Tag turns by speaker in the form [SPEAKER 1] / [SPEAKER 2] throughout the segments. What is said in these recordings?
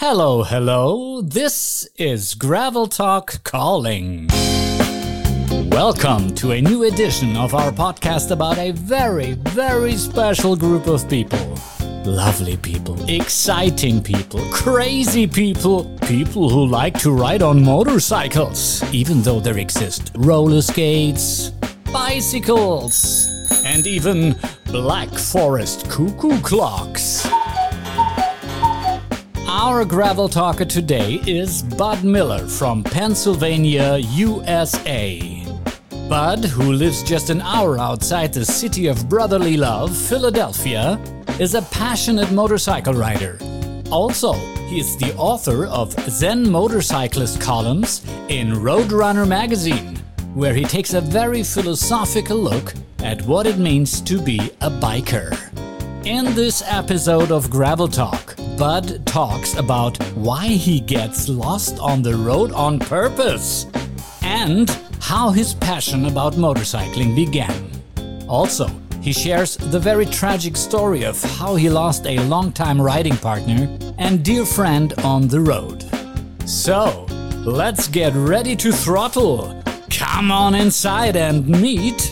[SPEAKER 1] Hello, hello. This is Gravel Talk calling. Welcome to a new edition of our podcast about a very, very special group of people. Lovely people, exciting people, crazy people, people who like to ride on motorcycles, even though there exist roller skates, bicycles, and even Black Forest cuckoo clocks. Our gravel talker today is Bud Miller from Pennsylvania, USA. Bud, who lives just an hour outside the city of brotherly love, Philadelphia, is a passionate motorcycle rider. Also, he is the author of Zen Motorcyclist columns in Roadrunner magazine, where he takes a very philosophical look at what it means to be a biker. In this episode of Gravel Talk, Bud talks about why he gets lost on the road on purpose and how his passion about motorcycling began. Also, he shares the very tragic story of how he lost a longtime riding partner and dear friend on the road. So, let's get ready to throttle. Come on inside and meet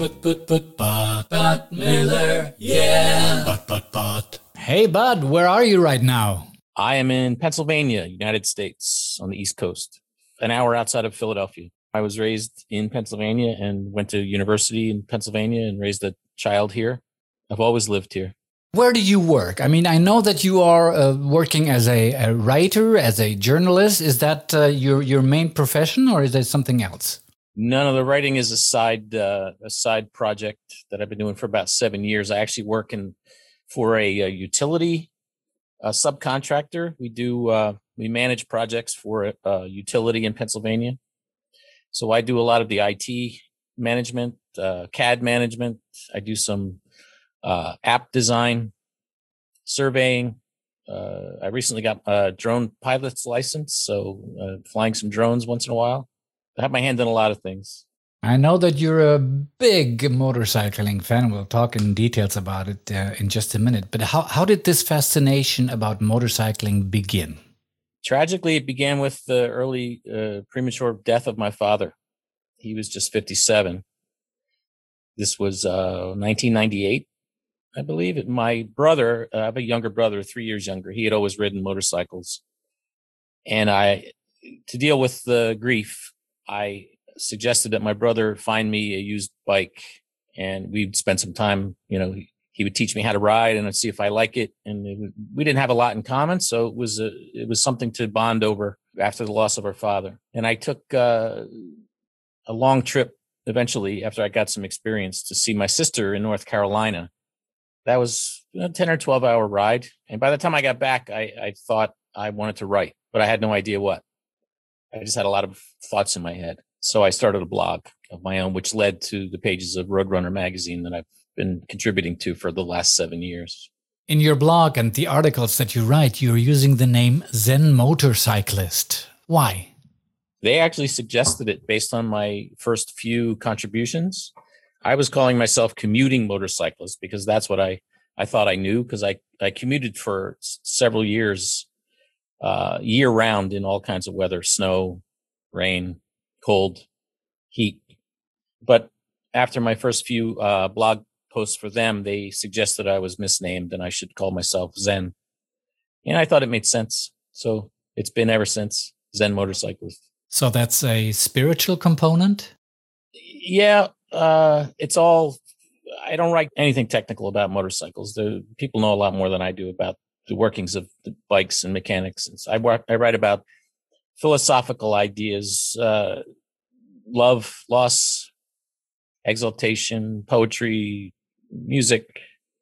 [SPEAKER 1] Bud Miller, yeah. Bud. Hey Bud, where are you right now?
[SPEAKER 2] I am in Pennsylvania, United States, on the East Coast, an hour outside of Philadelphia. I was raised in Pennsylvania and went to university in Pennsylvania and raised a child here. I've always lived here.
[SPEAKER 1] Where do you work? I mean, I know that you are working as a writer, as a journalist. Is that your main profession, or is there something else?
[SPEAKER 2] None of the writing is a side project that I've been doing for about 7 years. I actually work for a utility subcontractor. We manage projects for a utility in Pennsylvania. So I do a lot of the IT management, CAD management. I do some app design, surveying. I recently got a drone pilot's license, so flying some drones once in a while. I have my hand in a lot of things.
[SPEAKER 1] I know that you're a big motorcycling fan. We'll talk in details about it in just a minute. But how did this fascination about motorcycling begin?
[SPEAKER 2] Tragically, it began with the early premature death of my father. He was just 57. This was 1998, I believe. My brother, I have a younger brother, 3 years younger. He had always ridden motorcycles. And to deal with the grief, I suggested that my brother find me a used bike, and we'd spend some time. He would teach me how to ride, and I'd see if I like it. And we didn't have a lot in common, so it was something to bond over after the loss of our father. And I took a long trip eventually after I got some experience to see my sister in North Carolina. That was a 10 or 12 hour ride. And by the time I got back, I thought I wanted to write, but I had no idea what. I just had a lot of thoughts in my head. So I started a blog of my own, which led to the pages of Roadrunner magazine that I've been contributing to for the last 7 years.
[SPEAKER 1] In your blog and the articles that you write, you're using the name Zen Motorcyclist. Why?
[SPEAKER 2] They actually suggested it based on my first few contributions. I was calling myself commuting motorcyclist because that's what I thought I knew, because I commuted for several years, year round in all kinds of weather, snow, rain, cold, heat. But after my first few blog posts for them, they suggested I was misnamed and I should call myself Zen. And I thought it made sense. So it's been ever since, Zen Motorcyclist.
[SPEAKER 1] So that's a spiritual component?
[SPEAKER 2] Yeah, it's all, I don't write anything technical about motorcycles. The people know a lot more than I do about the workings of the bikes and mechanics. And so I write about philosophical ideas, love, loss, exaltation, poetry, music,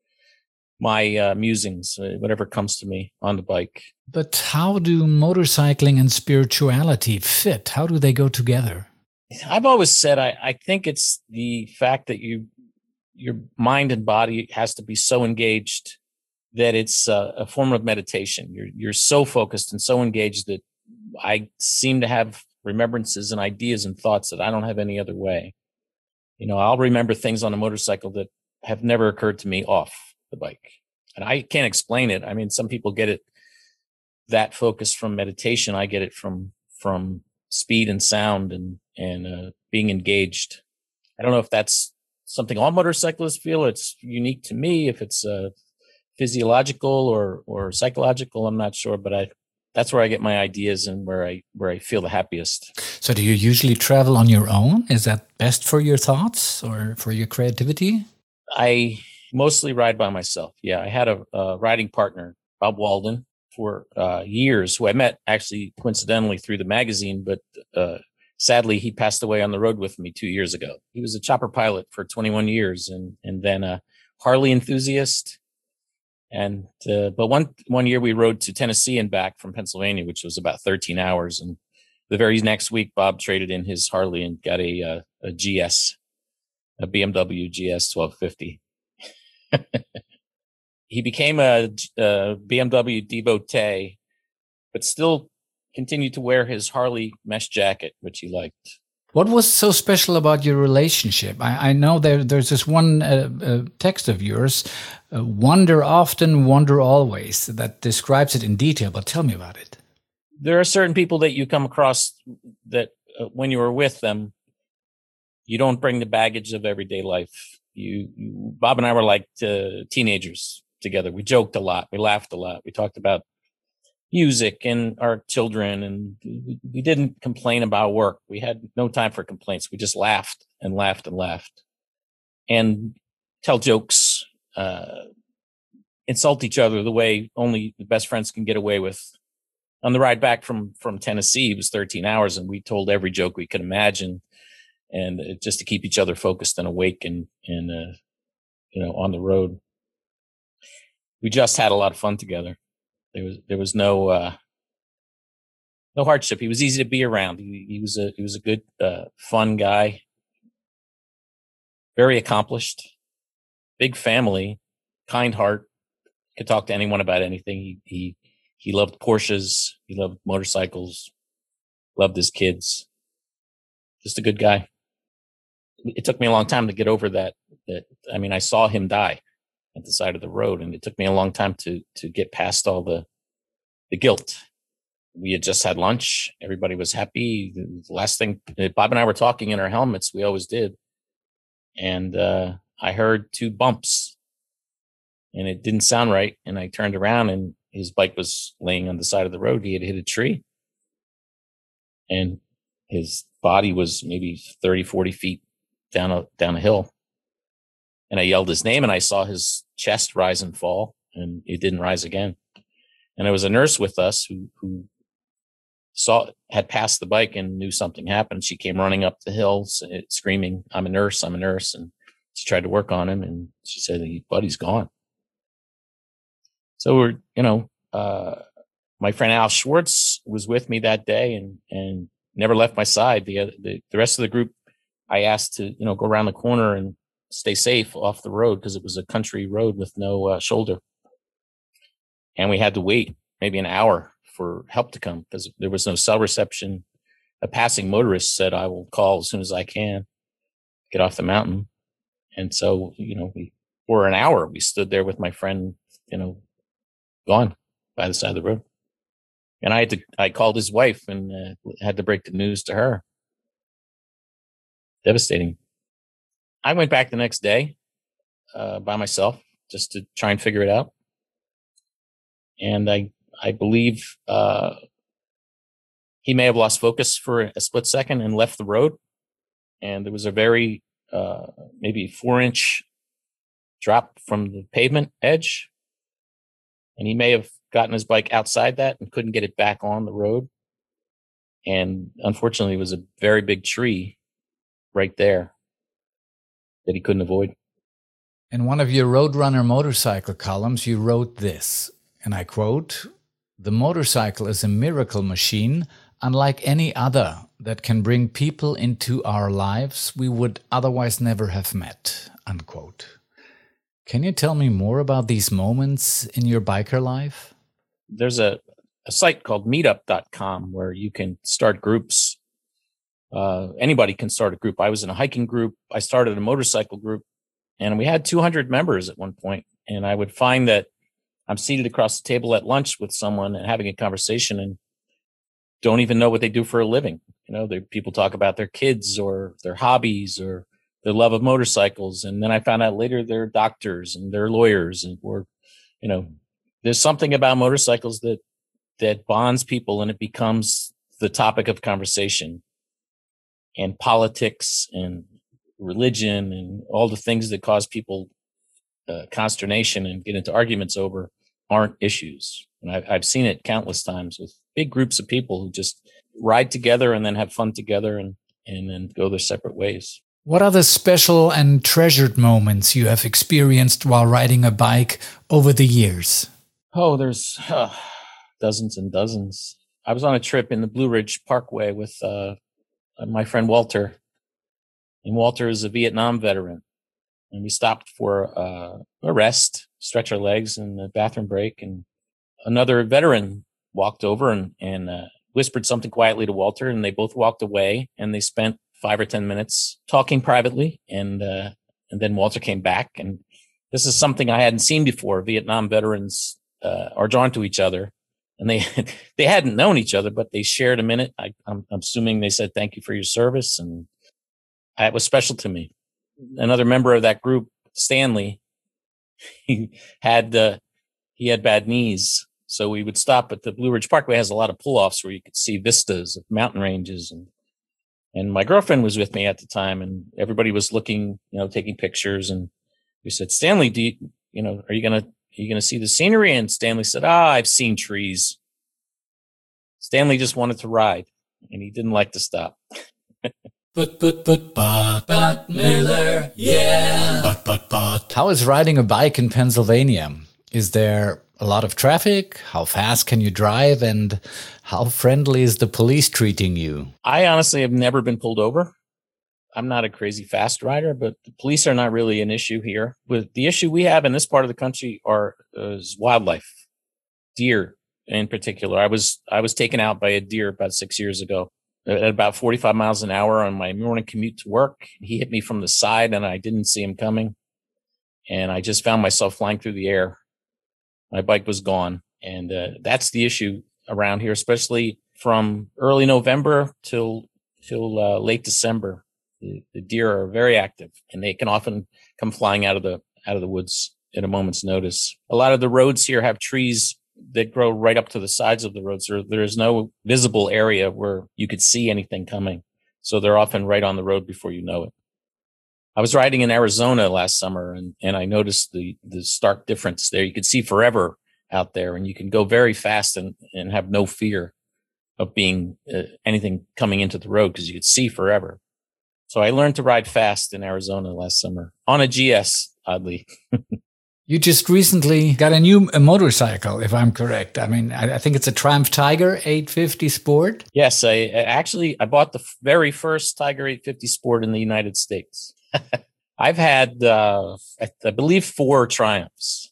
[SPEAKER 2] my musings, whatever comes to me on the bike.
[SPEAKER 1] But how do motorcycling and spirituality fit? How do they go together?
[SPEAKER 2] I've always said I think it's the fact that your mind and body has to be so engaged that it's a form of meditation. You're so focused and so engaged that I seem to have remembrances and ideas and thoughts that I don't have any other way. I'll remember things on a motorcycle that have never occurred to me off the bike. And I can't explain it. I mean, some people get it that focus from meditation. I get it from speed and sound and being engaged. I don't know if that's something all motorcyclists feel. It's unique to me. If it's physiological or psychological, I'm not sure, but that's where I get my ideas and where I feel the happiest.
[SPEAKER 1] So do you usually travel on your own? Is that best for your thoughts or for your creativity?
[SPEAKER 2] I mostly ride by myself. Yeah, I had a riding partner, Bob Walden, for years, who I met actually coincidentally through the magazine, but sadly he passed away on the road with me 2 years ago. He was a chopper pilot for 21 years and then a Harley enthusiast. And but one year we rode to Tennessee and back from Pennsylvania, which was about 13 hours. And the very next week, Bob traded in his Harley and got a GS, a BMW GS 1250. He became a BMW devotee, but still continued to wear his Harley mesh jacket, which he liked.
[SPEAKER 1] What was so special about your relationship? I know there's this one text of yours, wonder often, wonder always, that describes it in detail, but tell me about it.
[SPEAKER 2] There are certain people that you come across that when you are with them, you don't bring the baggage of everyday life. Bob and I were like teenagers together. We joked a lot. We laughed a lot. We talked about music and our children, and we didn't complain about work. We had no time for complaints. We just laughed and laughed and laughed and tell jokes, insult each other the way only the best friends can get away with. On the ride back from Tennessee, it was 13 hours, and we told every joke we could imagine, and just to keep each other focused and awake and on the road. We just had a lot of fun together. There was no hardship. He was easy to be around. He was a good, fun guy, very accomplished, big family, kind heart, could talk to anyone about anything. He loved Porsches. He loved motorcycles, loved his kids. Just a good guy. It took me a long time to get over that. I saw him die at the side of the road, and it took me a long time to get past all the guilt. We had just had lunch. Everybody was happy. The last thing, Bob and I were talking in our helmets. We always did. And I heard two bumps, and it didn't sound right. And I turned around, and his bike was laying on the side of the road. He had hit a tree, and his body was maybe 30, 40 feet down a hill. And I yelled his name, and I saw his chest rise and fall, and it didn't rise again. And there was a nurse with us who had passed the bike and knew something happened. She came running up the hill screaming, I'm a nurse. And she tried to work on him, and she said, buddy's gone. So my friend Al Schwartz was with me that day and never left my side. The rest of the group, I asked to, go around the corner and stay safe off the road, because it was a country road with no shoulder. And we had to wait maybe an hour for help to come, because there was no cell reception. A passing motorist said, I will call as soon as I can get off the mountain. And so, for an hour, we stood there with my friend, gone by the side of the road. And I called his wife and had to break the news to her. Devastating. I went back the next day by myself just to try and figure it out. And I believe he may have lost focus for a split second and left the road. And there was a very maybe 4-inch drop from the pavement edge. And he may have gotten his bike outside that and couldn't get it back on the road. And unfortunately, it was a very big tree right there that he couldn't avoid.
[SPEAKER 1] In one of your Roadrunner motorcycle columns, you wrote this, and I quote, "The motorcycle is a miracle machine, unlike any other, that can bring people into our lives we would otherwise never have met," unquote. Can you tell me more about these moments in your biker life?
[SPEAKER 2] There's a site called meetup.com where you can start groups. Anybody can start a group. I was in a hiking group. I started a motorcycle group, and we had 200 members at one point. And I would find that I'm seated across the table at lunch with someone and having a conversation and don't even know what they do for a living. People talk about their kids or their hobbies or their love of motorcycles. And then I found out later they're doctors and they're lawyers there's something about motorcycles that bonds people, and it becomes the topic of conversation. And politics and religion and all the things that cause people consternation and get into arguments over aren't issues. And I've seen it countless times with big groups of people who just ride together and then have fun together and then go their separate ways.
[SPEAKER 1] What are the special and treasured moments you have experienced while riding a bike over the years?
[SPEAKER 2] Oh, there's dozens and dozens. I was on a trip in the Blue Ridge Parkway with my friend Walter. And Walter is a Vietnam veteran. And we stopped for a rest, stretch our legs in the bathroom break. And another veteran walked over and whispered something quietly to Walter. And they both walked away. And they spent 5 or 10 minutes talking privately. And then Walter came back. And this is something I hadn't seen before. Vietnam veterans are drawn to each other. And they hadn't known each other, but they shared a minute. I'm assuming they said, "Thank you for your service." And it was special to me. Another member of that group, Stanley, he had bad knees. So we would stop at the Blue Ridge Parkway. It has a lot of pull-offs where you could see vistas of mountain ranges. And my girlfriend was with me at the time, and everybody was looking, taking pictures. And we said, "Stanley, are you going to see the scenery?" And Stanley said, "I've seen trees." Stanley just wanted to ride, and he didn't like to stop.
[SPEAKER 1] Bud Miller, yeah. But. How is riding a bike in Pennsylvania? Is there a lot of traffic? How fast can you drive? And how friendly is the police treating you?
[SPEAKER 2] I honestly have never been pulled over. I'm not a crazy fast rider, but the police are not really an issue here. With the issue we have in this part of the country is wildlife, deer in particular. I was taken out by a deer about 6 years ago at about 45 miles an hour on my morning commute to work. He hit me from the side and I didn't see him coming. And I just found myself flying through the air. My bike was gone. And that's the issue around here, especially from early November till late December. The deer are very active, and they can often come flying out of the woods at a moment's notice. A lot of the roads here have trees that grow right up to the sides of the roads. There is no visible area where you could see anything coming. So they're often right on the road before you know it. I was riding in Arizona last summer and I noticed the stark difference there. You could see forever out there, and you can go very fast and have no fear of being anything coming into the road because you could see forever. So I learned to ride fast in Arizona last summer on a GS, oddly.
[SPEAKER 1] You just recently got a new motorcycle, if I'm correct. I mean, I think it's a Triumph Tiger 850 Sport.
[SPEAKER 2] Yes, I bought the very first Tiger 850 Sport in the United States. I've had, I believe, 4 Triumphs,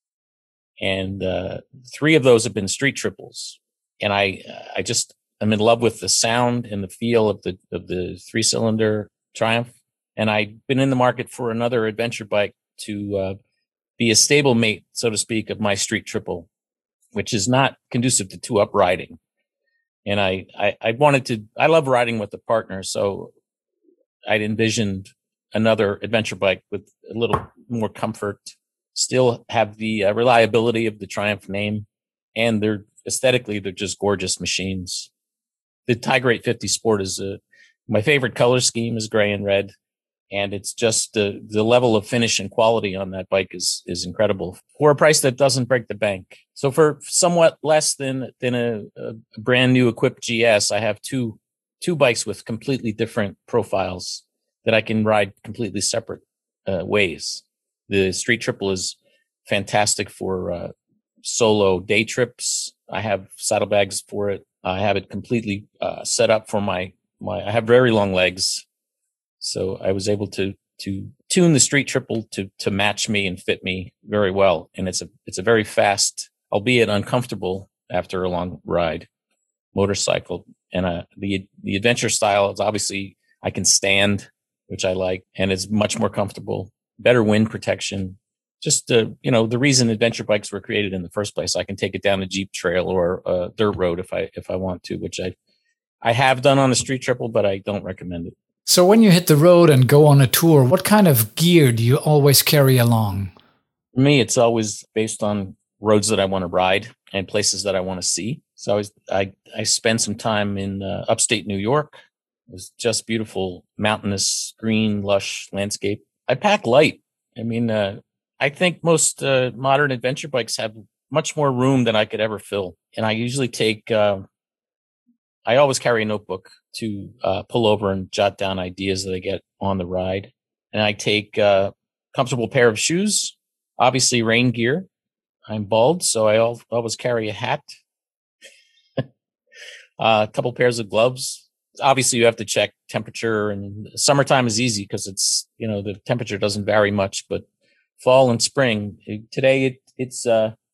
[SPEAKER 2] and 3 of those have been street triples. And I'm in love with the sound and the feel of the 3-cylinder Triumph. And I've been in the market for another adventure bike to be a stable mate, so to speak, of my street triple, which is not conducive to 2-up riding. And I love riding with a partner. So I'd envisioned another adventure bike with a little more comfort, still have the reliability of the Triumph name. And they're just gorgeous machines. The Tiger 850 Sport is my favorite color scheme is gray and red. And it's just the level of finish and quality on that bike is incredible for a price that doesn't break the bank. So for somewhat less than a brand new equipped GS, I have two bikes with completely different profiles that I can ride completely separate ways. The Street Triple is fantastic for solo day trips. I have saddlebags for it. I have it completely set up for I have very long legs. So I was able to tune the Street Triple to match me and fit me very well. And it's a very fast, albeit uncomfortable after a long ride, motorcycle. And the adventure style is obviously I can stand, which I like, and it's much more comfortable, better wind protection. just the reason adventure bikes were created in the first place. I can take it down a Jeep trail or a dirt road if I want to, which I have done on a street triple, but I don't recommend it.
[SPEAKER 1] So when you hit the road and go on a tour, what kind of gear do you always carry along?
[SPEAKER 2] For me, it's always based on roads that I want to ride and places that I want to see. So I spent some time in upstate New York. It was just beautiful, mountainous, green, lush landscape. I pack light. I mean, I think most modern adventure bikes have much more room than I could ever fill. And I usually I always carry a notebook to pull over and jot down ideas that I get on the ride. And I take a comfortable pair of shoes, obviously rain gear. I'm bald, so I always carry a hat, a couple pairs of gloves. Obviously, you have to check temperature, and summertime is easy because the temperature doesn't vary much, but fall and spring, today it's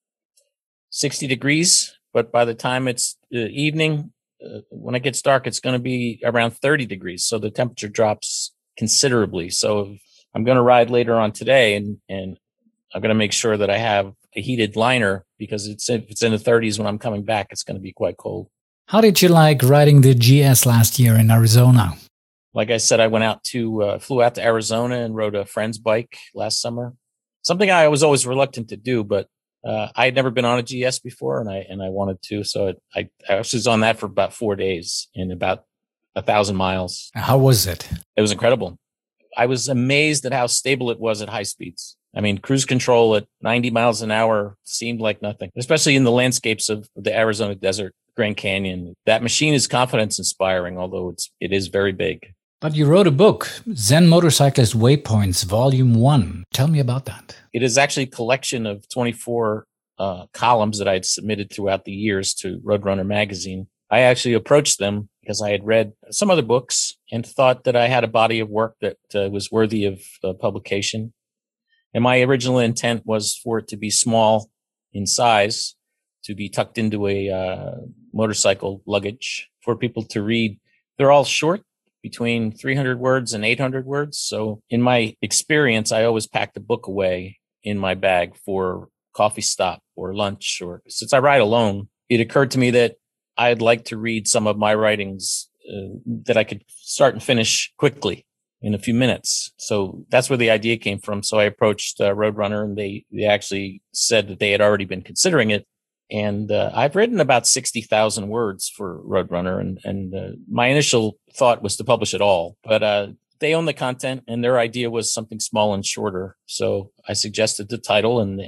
[SPEAKER 2] 60 degrees, but by the time it's evening, when it gets dark, it's going to be around 30 degrees. So the temperature drops considerably. So if I'm going to ride later on today and I'm going to make sure that I have a heated liner because if it's in the 30s when I'm coming back, it's going to be quite cold.
[SPEAKER 1] How did you like riding the GS last year in Arizona?
[SPEAKER 2] Like I said, I flew out to Arizona and rode a friend's bike last summer. Something I was always reluctant to do, but I had never been on a GS before, and I wanted to. So I was on that for about 4 days in about 1,000 miles.
[SPEAKER 1] How was it?
[SPEAKER 2] It was incredible. I was amazed at how stable it was at high speeds. I mean, cruise control at 90 miles an hour seemed like nothing, especially in the landscapes of the Arizona desert, Grand Canyon. That machine is confidence inspiring, although it is very big.
[SPEAKER 1] But you wrote a book, Zen Motorcyclist Waypoints, Volume 1. Tell me about that.
[SPEAKER 2] It is actually a collection of 24 columns that I had submitted throughout the years to Roadrunner magazine. I actually approached them because I had read some other books and thought that I had a body of work that was worthy of publication. And my original intent was for it to be small in size, to be tucked into a motorcycle luggage for people to read. They're all short, between 300 words and 800 words. So in my experience, I always packed a book away in my bag for coffee stop or lunch. Or since I ride alone, it occurred to me that I'd like to read some of my writings that I could start and finish quickly in a few minutes. So that's where the idea came from. So I approached Roadrunner, and they actually said that they had already been considering it. And I've written about 60,000 words for Roadrunner, and my initial thought was to publish it all. But they own the content, and their idea was something small and shorter. So I suggested the title, and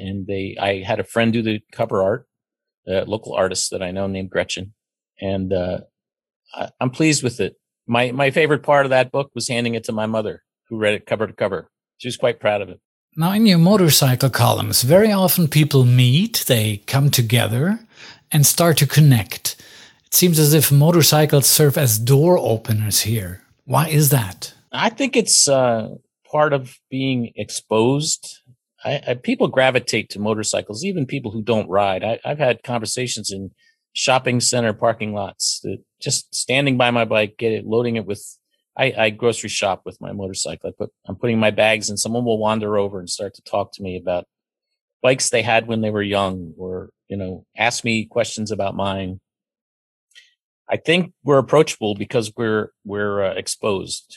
[SPEAKER 2] I had a friend do the cover art, a local artist that I know named Gretchen, and I'm pleased with it. My favorite part of that book was handing it to my mother, who read it cover to cover. She was quite proud of it.
[SPEAKER 1] Now, in your motorcycle columns, very often people meet, they come together and start to connect. It seems as if motorcycles serve as door openers here. Why is that?
[SPEAKER 2] I think it's part of being exposed. People gravitate to motorcycles, even people who don't ride. I've had conversations in shopping center parking lots that just standing by my bike, loading it with. I grocery shop with my motorcycle. I'm putting my bags, and someone will wander over and start to talk to me about bikes they had when they were young, or ask me questions about mine. I think we're approachable because we're exposed.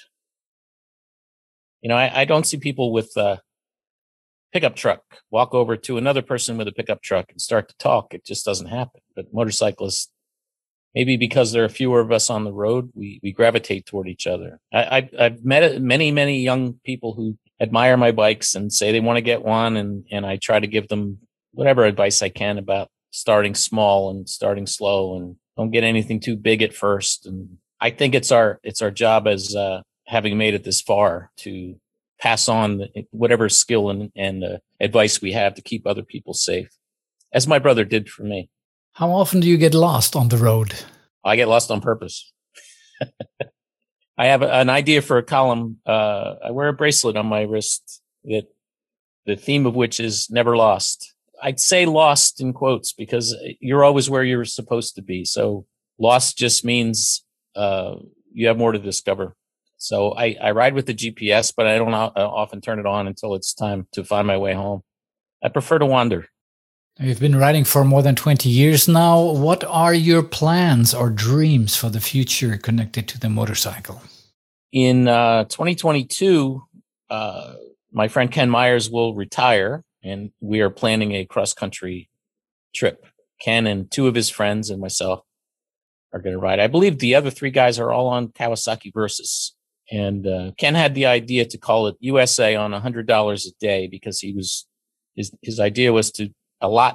[SPEAKER 2] I don't see people with a pickup truck walk over to another person with a pickup truck and start to talk. It just doesn't happen. But motorcyclists, maybe because there are fewer of us on the road, we gravitate toward each other. I've met many, many young people who admire my bikes and say they want to get one, and I try to give them whatever advice I can about starting small and starting slow, and don't get anything too big at first. And I think it's our job as having made it this far to pass on whatever skill and advice we have to keep other people safe, as my brother did for me.
[SPEAKER 1] How often do you get lost on the road?
[SPEAKER 2] I get lost on purpose. I have an idea for a column. I wear a bracelet on my wrist that the theme of which is never lost. I'd say lost in quotes because you're always where you're supposed to be. So lost just means you have more to discover. So I ride with the GPS, but I don't often turn it on until it's time to find my way home. I prefer to wander.
[SPEAKER 1] You've been riding for more than 20 years now. What are your plans or dreams for the future connected to the motorcycle?
[SPEAKER 2] In 2022, my friend Ken Myers will retire, and we are planning a cross-country trip. Ken and two of his friends and myself are going to ride. I believe the other three guys are all on Kawasaki Versys. And Ken had the idea to call it USA on $100 a day because his idea was to allot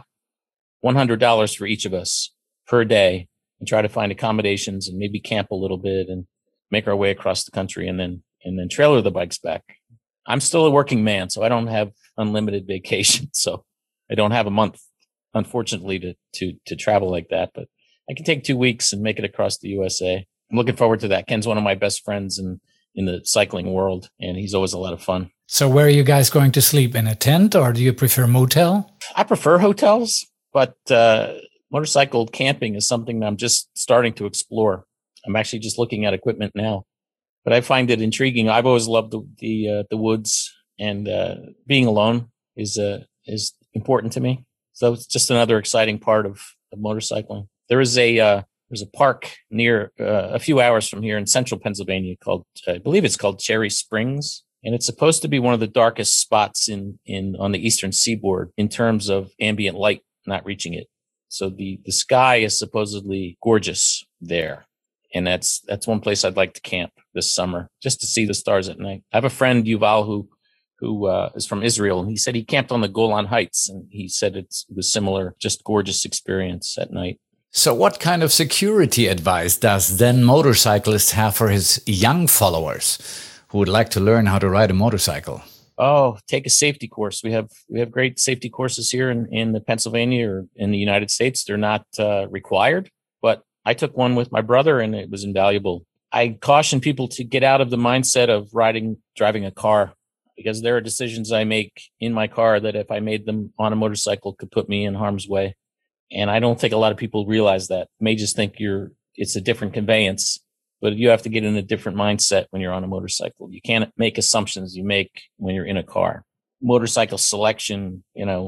[SPEAKER 2] $100 for each of us per day and try to find accommodations and maybe camp a little bit and make our way across the country and then trailer the bikes back. I'm still a working man, so I don't have unlimited vacation. So I don't have a month, unfortunately, to travel like that. But I can take 2 weeks and make it across the USA. I'm looking forward to that. Ken's one of my best friends in the cycling world, and he's always a lot of fun.
[SPEAKER 1] So where are you guys going to sleep? In a tent, or do you prefer motel?
[SPEAKER 2] I prefer hotels, but motorcycle camping is something that I'm just starting to explore. I'm actually just looking at equipment now, but I find it intriguing. I've always loved the woods, and being alone is important to me. So it's just another exciting part of motorcycling. There's a park near a few hours from here in central Pennsylvania called, I believe it's called Cherry Springs. And it's supposed to be one of the darkest spots on the eastern seaboard in terms of ambient light not reaching it. So the sky is supposedly gorgeous there. And that's one place I'd like to camp this summer, just to see the stars at night. I have a friend, Yuval, who is from Israel, and he said he camped on the Golan Heights, and he said it was similar, just gorgeous experience at night.
[SPEAKER 1] So what kind of security advice does Zen Motorcyclist have for his young followers who would like to learn how to ride a motorcycle?
[SPEAKER 2] Oh, take a safety course. We have great safety courses here in the Pennsylvania or in the United States. They're not required, but I took one with my brother and it was invaluable. I caution people to get out of the mindset of driving a car, because there are decisions I make in my car that if I made them on a motorcycle could put me in harm's way. And I don't think a lot of people realize that. May just think it's a different conveyance, but you have to get in a different mindset when you're on a motorcycle. You can't make assumptions you make when you're in a car. Motorcycle selection,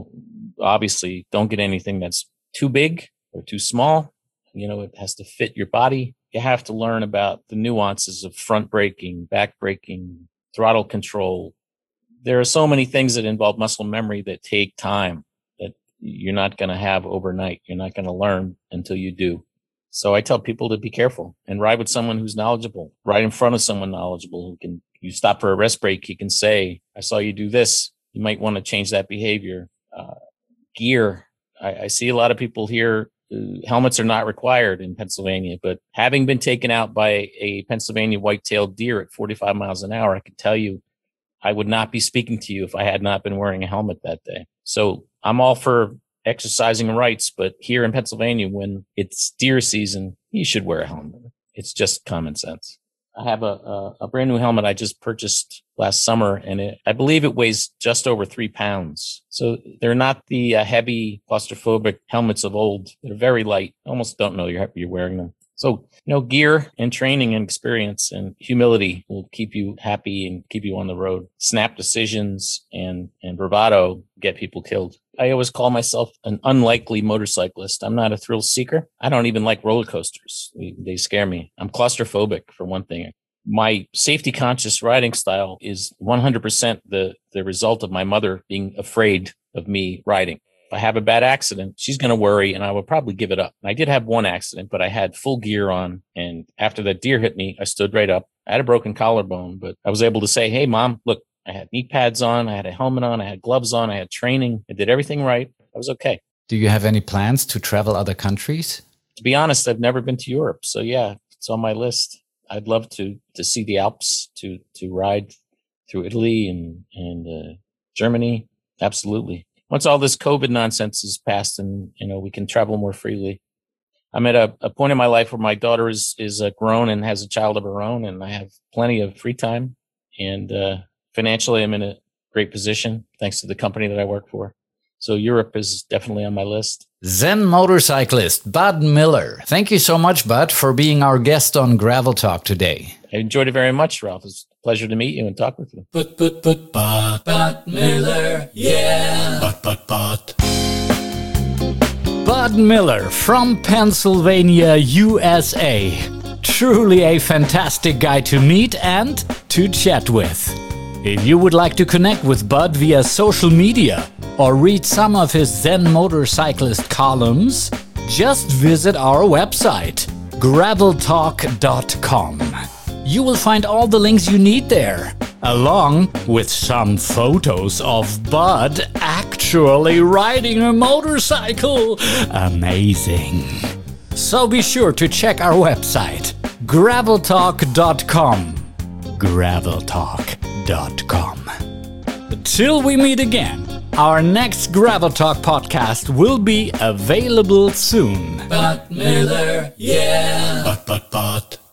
[SPEAKER 2] obviously don't get anything that's too big or too small. It has to fit your body. You have to learn about the nuances of front braking, back braking, throttle control. There are so many things that involve muscle memory that take time that you're not going to have overnight. You're not going to learn until you do. So I tell people to be careful and ride with someone who's knowledgeable, ride in front of someone knowledgeable you stop for a rest break. He can say, I saw you do this. You might want to change that behavior. Gear. I see a lot of people here. Helmets are not required in Pennsylvania, but having been taken out by a Pennsylvania white-tailed deer at 45 miles an hour, I can tell you, I would not be speaking to you if I had not been wearing a helmet that day. So I'm all for exercising rights, but here in Pennsylvania, when it's deer season, you should wear a helmet. It's just common sense. I have a brand new helmet I just purchased last summer, and I believe it weighs just over 3 pounds. So they're not the heavy claustrophobic helmets of old. They're very light. Almost don't know you're wearing them. So, gear and training and experience and humility will keep you happy and keep you on the road. Snap decisions and bravado get people killed. I always call myself an unlikely motorcyclist. I'm not a thrill seeker. I don't even like roller coasters. They scare me. I'm claustrophobic, for one thing. My safety conscious riding style is 100% the result of my mother being afraid of me riding. If I have a bad accident, she's going to worry and I will probably give it up. I did have one accident, but I had full gear on. And after that deer hit me, I stood right up. I had a broken collarbone, but I was able to say, hey, Mom, look, I had knee pads on. I had a helmet on. I had gloves on. I had training. I did everything right. I was okay.
[SPEAKER 1] Do you have any plans to travel other countries?
[SPEAKER 2] To be honest, I've never been to Europe. So yeah, it's on my list. I'd love to see the Alps, to ride through Italy and Germany. Absolutely. Once all this COVID nonsense is passed and, we can travel more freely. I'm at a point in my life where my daughter is grown and has a child of her own, and I have plenty of free time. And financially, I'm in a great position thanks to the company that I work for. So Europe is definitely on my list.
[SPEAKER 1] Zen motorcyclist Bud Miller. Thank you so much, Bud, for being our guest on Gravel Talk today.
[SPEAKER 2] I enjoyed it very much, Ralph. It was pleasure to meet you and talk with you.
[SPEAKER 1] Bud Miller, yeah. Bud. Bud Miller from Pennsylvania, USA. Truly a fantastic guy to meet and to chat with. If you would like to connect with Bud via social media or read some of his Zen Motorcyclist columns, just visit our website, graveltalk.com. You will find all the links you need there, along with some photos of Bud actually riding a motorcycle. Amazing. So be sure to check our website, graveltalk.com. graveltalk.com. Till we meet again, our next Gravel Talk podcast will be available soon. Bud Miller, yeah. Bud.